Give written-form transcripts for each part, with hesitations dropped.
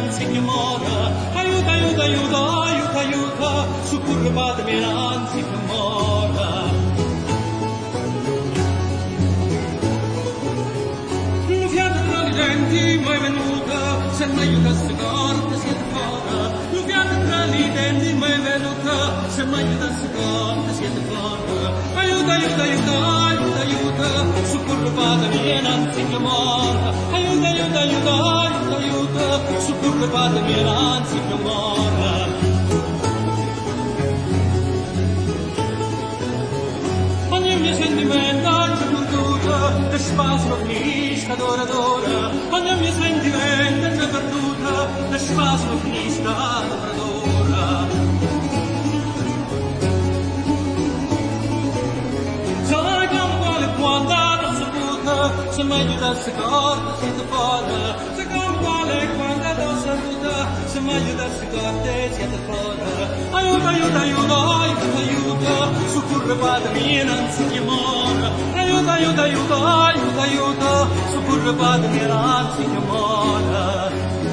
innanzi che mora. Aiuta, aiuta, aiuta, aiuta, aiuta, succurbatemi innanzi che mora. Un fiato tra le denti mai venuta, se mi aiutasse corte siete fora. Un fiato tra le denti mai venuta, se mi aiutasse corte siete fora. Aiuta, aiuta, aiuta, aiuta, aiuta, succurbatemi innanzi che mora. Aiuta, aiuta, aiuta, aiuta, aiuta, succurbatemi innanzi che mora. Ogni mio sentimento c'è perduta, che spasimo finisca d'ora d'ora. Ogni mio sentimento c'è perduta, che spasimo finisca d'ora d'ora. Sai come quale quando non saputa, se mi aiutasse corte siete fora. Sai come quale quando non saputa, se mi aiutasse corte siete fora. Aiuta, aiuta, aiuta, aiuta, aiuta, succurbatemi innanzi che mora. Aiuta, aiuta, aiuta, aiuta, aiuta, succurbatemi innanzi che mora.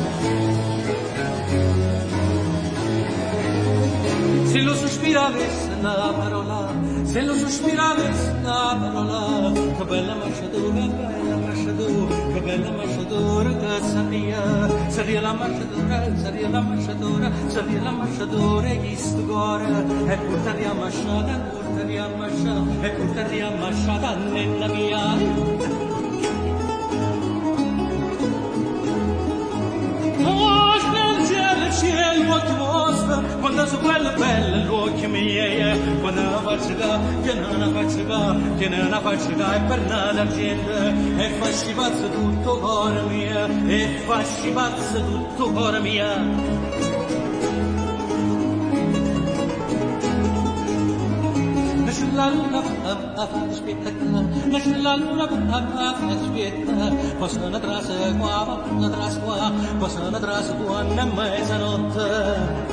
Se lo sospiraves una parola, se lo sospiraves una parola, che bella marciatura, che bella marciatura che saria la marciatura, saria la marciatura, saria la marciatura che sto cuore, e portaria masciata, portaria masciata, e portaria masciata nella mia. Quando su quelle belle luoghi miei, quando la faccia che non la faccia e per nada gente, e fasci pazzo tutto cuore mia, e fasci pazzo tutto cuore mia. La luna va a aspettare, la luna va a aspettare, passano atrás qua, passano atrás quando è mezzanotte.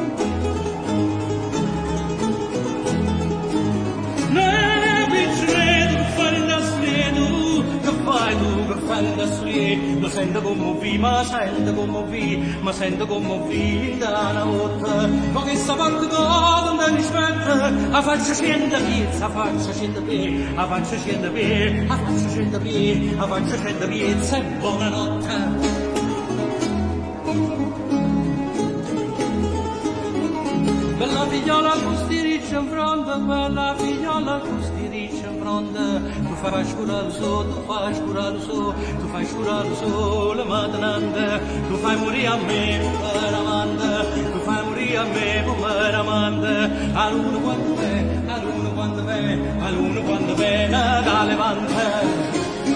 Lo sento come vi, ma sento come vi da una volta. Ma che sta parte non mi spetta, a faccia scende via, a faccia scende via, a faccia scende via, a faccia scende via, a faccia scende via, e buonanotte. Bella figliola con sti ricci in fronte, bella figliola con sti ricci in fronte. Tu fai scurare il sole, tu fai scurare il sole, tu fai scurare il sole mattinante. Tu fai morire a me, bumeramante, tu fai morire a me, bumeramante. A l'uno quando ve, a l'uno quando ve, a l'uno quando ve, da levante.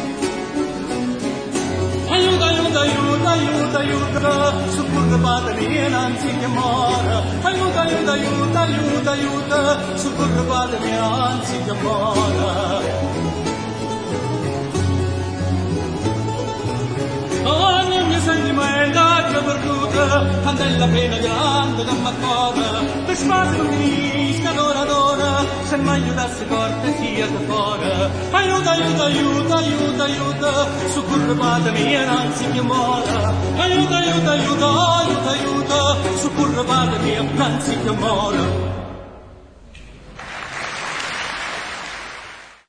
Aiuta, aiuta, aiuta, aiuta, aiuta, succurbatemi innanzi che mora. Aiuta, aiuta, aiuta, aiuta, aiuta, succurbatemi innanzi che mora. Ogni mio sentimento c'è perduta, candela pena grande da m'accorda, per spazio finisca d'ora d'ora, se mi aiutasse corte siete fora. Aiuta, aiuta, aiuta, aiuta, aiuta, succurbatemi innanzi che mora. Aiuta, aiuta, aiuta, aiuta, aiuta, succurbatemi innanzi che mora.